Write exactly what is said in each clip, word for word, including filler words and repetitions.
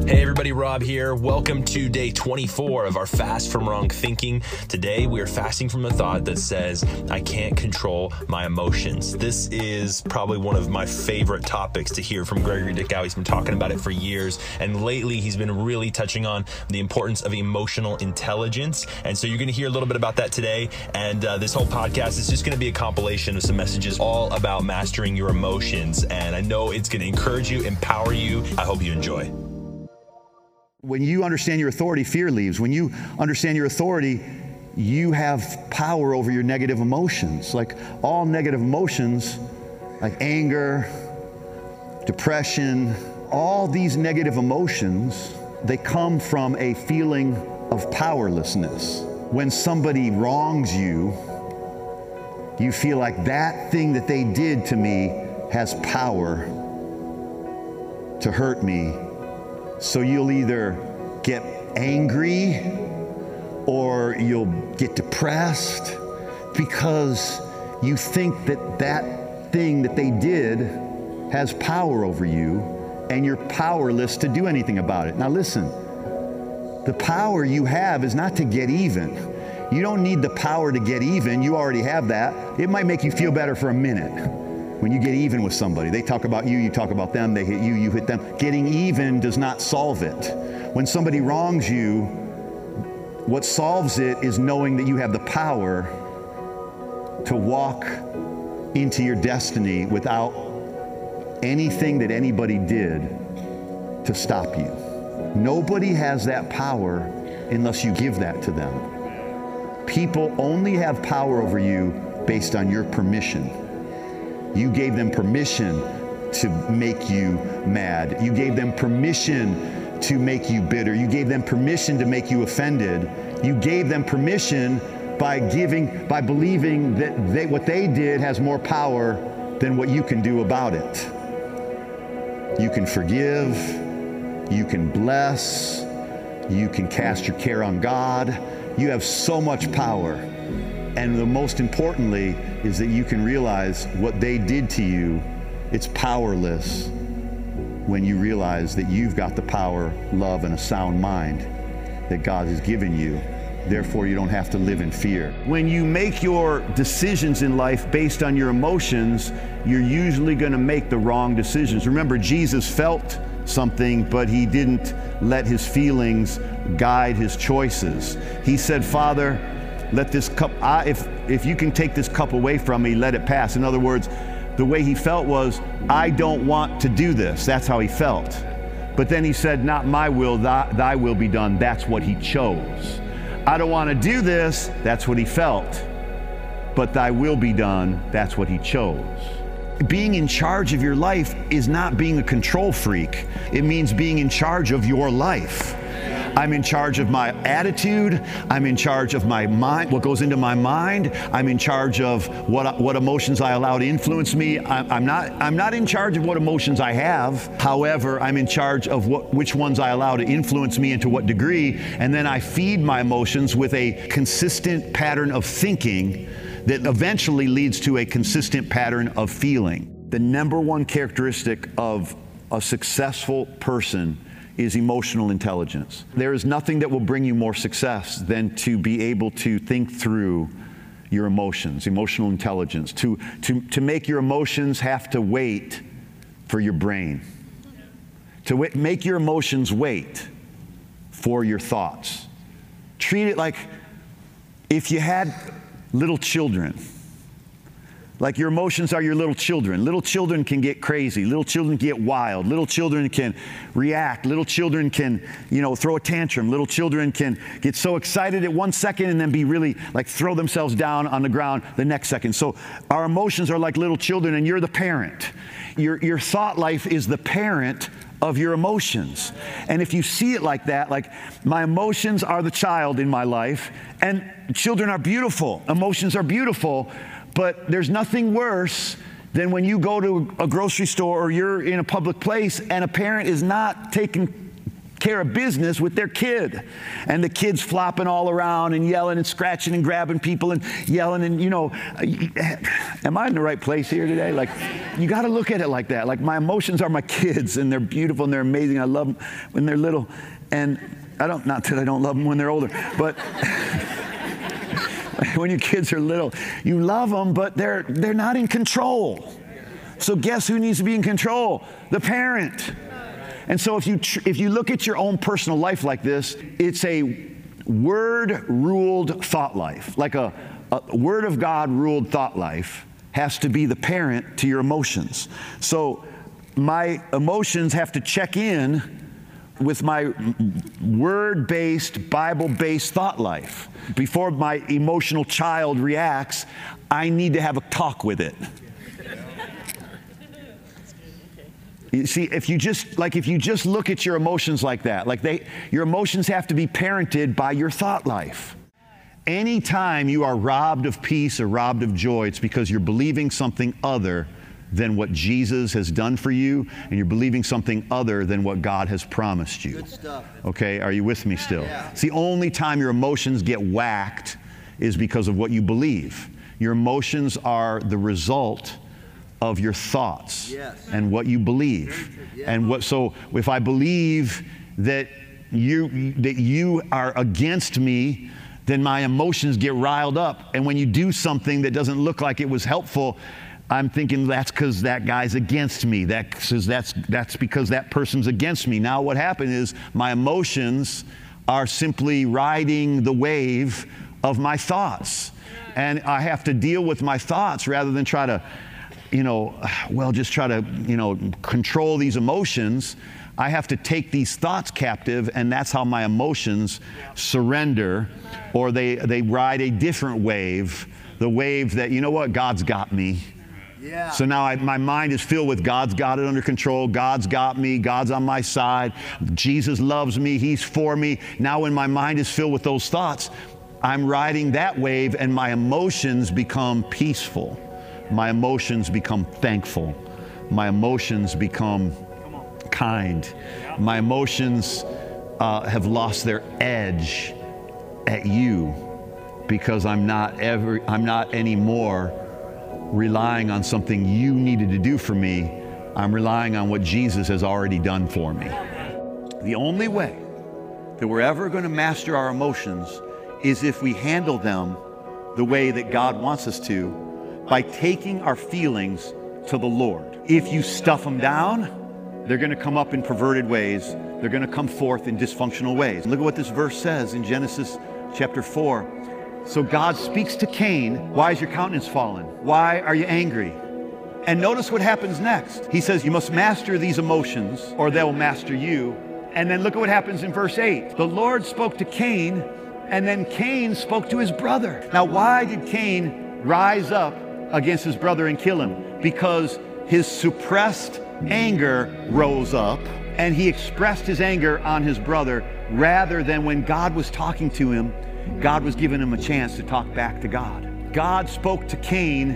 Hey everybody, Rob here. Welcome to day twenty-four of our Fast from Wrong Thinking. Today we are fasting from a thought that says, I can't control my emotions. This is probably one of my favorite topics to hear from Gregory Dickow. He's been talking about it for years, and lately he's been really touching on the importance of emotional intelligence. And so you're going to hear a little bit about that today. And uh, this whole podcast is just going to be a compilation of some messages all about mastering your emotions. And I know it's going to encourage you, empower you. I hope you enjoy. When you understand your authority, fear leaves. When you understand your authority, you have power over your negative emotions. Like all negative emotions, like anger, depression, all these negative emotions, they come from a feeling of powerlessness. When somebody wrongs you, you feel like that thing that they did to me has power to hurt me. So you'll either get angry or you'll get depressed because you think that that thing that they did has power over you and you're powerless to do anything about it. Now listen, the power you have is not to get even. You don't need the power to get even. You already have that. It might make you feel better for a minute. When you get even with somebody, they talk about you, you talk about them, they hit you, you hit them. Getting even does not solve it. When somebody wrongs you, what solves it is knowing that you have the power to walk into your destiny without anything that anybody did to stop you. Nobody has that power unless you give that to them. People only have power over you based on your permission. You gave them permission to make you mad. You gave them permission to make you bitter. You gave them permission to make you offended. You gave them permission by giving, by believing that they, what they did has more power than what you can do about it. You can forgive, you can bless, you can cast your care on God. You have so much power. And the most importantly is that you can realize what they did to you, it's powerless when you realize that you've got the power, love, and a sound mind that God has given you. Therefore, you don't have to live in fear. When you make your decisions in life based on your emotions, you're usually going to make the wrong decisions. Remember, Jesus felt something, but he didn't let his feelings guide his choices. He said, Father, let this cup, I, if, if you can take this cup away from me, let it pass. In other words, the way he felt was, I don't want to do this. That's how he felt. But then he said, not my will, thy, thy will be done. That's what he chose. I don't want to do this. That's what he felt. But thy will be done. That's what he chose. Being in charge of your life is not being a control freak. It means being in charge of your life. I'm in charge of my attitude. I'm in charge of my mind, what goes into my mind. I'm in charge of what, what emotions I allow to influence me. I'm, I'm, not, I'm not in charge of what emotions I have. However, I'm in charge of what, which ones I allow to influence me and to what degree. And then I feed my emotions with a consistent pattern of thinking that eventually leads to a consistent pattern of feeling. The number one characteristic of a successful person is emotional intelligence. There is nothing that will bring you more success than to be able to think through your emotions, emotional intelligence, to, to, to make your emotions have to wait for your brain, to w- make your emotions wait for your thoughts. Treat it like if you had little children. Like your emotions are your little children. Little children can get crazy. Little children get wild. Little children can react. Little children can, you know, throw a tantrum. Little children can get so excited at one second and then be really like throw themselves down on the ground the next second. So our emotions are like little children and you're the parent. Your, your thought life is the parent of your emotions. And if you see it like that, like my emotions are the child in my life, and children are beautiful. Emotions are beautiful. But there's nothing worse than when you go to a grocery store or you're in a public place and a parent is not taking care of business with their kid. And the kid's flopping all around and yelling and scratching and grabbing people and yelling and, you know, am I in the right place here today? Like, you got to look at it like that. Like, my emotions are my kids, and they're beautiful and they're amazing. I love them when they're little. And I don't, not that I don't love them when they're older, but when your kids are little, you love them, but they're, they're not in control. So guess who needs to be in control? The parent. And so if you, tr- if you look at your own personal life like this, it's a word-ruled thought life. Like a, a Word of God-ruled thought life has to be the parent to your emotions. So my emotions have to check in with my word-based, Bible-based thought life. Before my emotional child reacts, I need to have a talk with it. You see, if you just, like if you just look at your emotions like that, like they, your emotions have to be parented by your thought life. Anytime you are robbed of peace or robbed of joy, it's because you're believing something other than what Jesus has done for you, and you're believing something other than what God has promised you. Good stuff. Okay, are you with me still? Yeah. It's the only time your emotions get whacked is because of what you believe. Your emotions are the result of your thoughts. Yes. And what you believe. Yeah. And what, so if I believe that you, that you are against me, then my emotions get riled up. And when you do something that doesn't look like it was helpful, I'm thinking that's because that guy's against me. That says that's, that's because that person's against me. Now what happened is my emotions are simply riding the wave of my thoughts. And I have to deal with my thoughts rather than try to, you know, well, just try to, you know, control these emotions. I have to take these thoughts captive, and that's how my emotions surrender, or they, they ride a different wave, the wave that, you know what, God's got me. Yeah. So now I, my mind is filled with God's got it under control. God's got me. God's on my side. Jesus loves me. He's for me. Now when my mind is filled with those thoughts, I'm riding that wave, and my emotions become peaceful. My emotions become thankful. My emotions become kind. My emotions uh, have lost their edge at you because I'm not ever, I'm not anymore relying on something you needed to do for me. I'm relying on what Jesus has already done for me. The only way that we're ever going to master our emotions is if we handle them the way that God wants us to, by taking our feelings to the Lord. If you stuff them down, they're going to come up in perverted ways. They're going to come forth in dysfunctional ways. Look at what this verse says in Genesis chapter four. So God speaks to Cain, why is your countenance fallen? Why are you angry? And notice what happens next. He says, you must master these emotions or they'll master you. And then look at what happens in verse eight. The Lord spoke to Cain, and then Cain spoke to his brother. Now, why did Cain rise up against his brother and kill him? Because his suppressed anger rose up, and he expressed his anger on his brother, rather than when God was talking to him, God was giving him a chance to talk back to God. God spoke to Cain,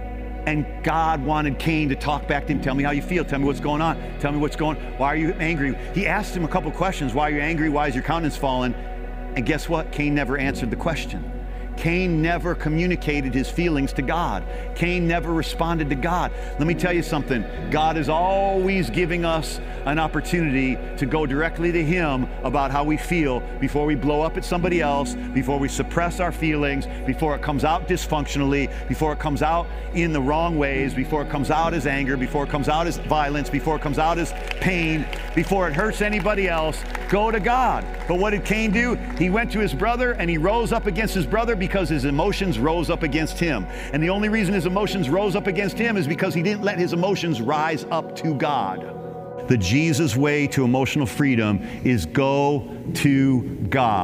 and God wanted Cain to talk back to him. Tell me how you feel. Tell me what's going on. Tell me what's going on. Why are you angry? He asked him a couple questions. Why are you angry? Why is your countenance fallen? And guess what? Cain never answered the question. Cain never communicated his feelings to God. Cain never responded to God. Let me tell you something. God is always giving us an opportunity to go directly to Him about how we feel before we blow up at somebody else, before we suppress our feelings, before it comes out dysfunctionally, before it comes out in the wrong ways, before it comes out as anger, before it comes out as violence, before it comes out as pain, before it hurts anybody else. Go to God. But what did Cain do? He went to his brother and he rose up against his brother because his emotions rose up against him. And the only reason his emotions rose up against him is because he didn't let his emotions rise up to God. The Jesus way to emotional freedom is go to God.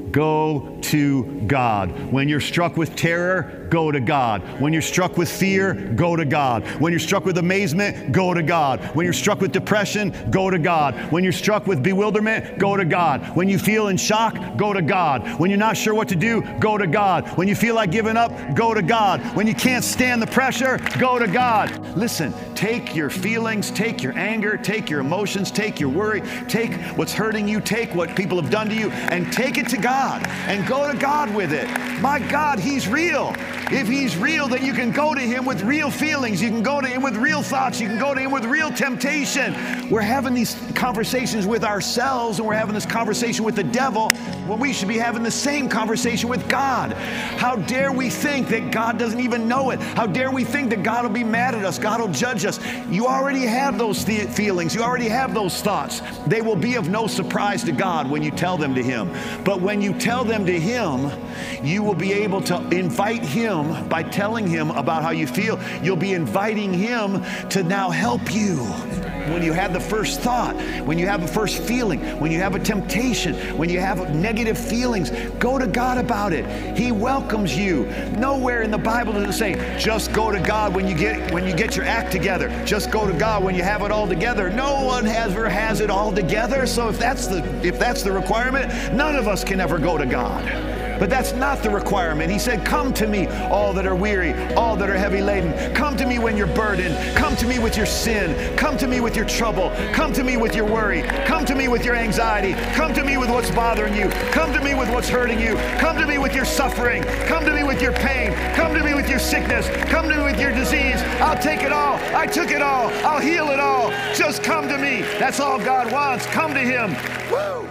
go to God. When you're struck with terror, go to God. When you're struck with fear, go to God. When you're struck with amazement, go to God. When you're struck with depression, go to God. When you're struck with bewilderment, go to God. When you feel in shock, go to God. When you're not sure what to do, go to God. When you feel like giving up, go to God. When you can't stand the pressure, go to God. Listen, take your feelings, take your anger, take your emotions, take your worry, take what's hurting you, take what people have done to you, and take it to God and go to God with it. My God, He's real. If He's real, then you can go to Him with real feelings. You can go to Him with real thoughts. You can go to Him with real temptation. We're having these conversations with ourselves, and we're having this conversation with the devil when we should be having the same conversation with God. How dare we think that God doesn't even know it? How dare we think that God will be mad at us? God will judge us. You already have those th- feelings. You already have those thoughts. They will be of no surprise to God when you tell them to Him. But when you tell them to Him, you will be able to invite Him by telling Him about how you feel. You'll be inviting Him to now help you. When you have the first thought, when you have a first feeling, when you have a temptation, when you have negative feelings, go to God about it. He welcomes you. Nowhere in the Bible does it say, just go to God when you get when you get your act together. Just go to God when you have it all together. No one has ever has it all together. So if that's the if that's the requirement, none of us can ever go to God. But that's not the requirement. He said, come to me, all that are weary, all that are heavy laden. Come to me when you're burdened. Come to me with your sin. Come to me with your trouble. Come to me with your worry. Come to me with your anxiety. Come to me with what's bothering you. Come to me with what's hurting you. Come to me with your suffering. Come to me with your pain. Come to me with your sickness. Come to me with your disease. I'll take it all. I took it all. I'll heal it all. Just come to me. That's all God wants. Come to Him. Woo!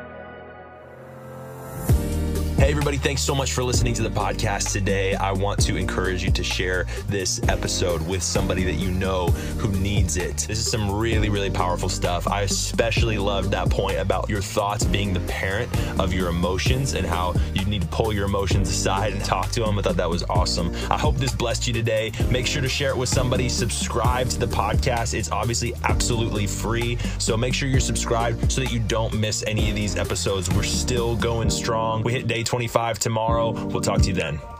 Hey everybody, thanks so much for listening to the podcast today. I want to encourage you to share this episode with somebody that you know who needs it. This is some really, really powerful stuff. I especially loved that point about your thoughts being the parent of your emotions and how you need to pull your emotions aside and talk to them. I thought that was awesome. I hope this blessed you today. Make sure to share it with somebody. Subscribe to the podcast. It's obviously absolutely free. So make sure you're subscribed so that you don't miss any of these episodes. We're still going strong. We hit day twenty-five tomorrow. We'll talk to you then.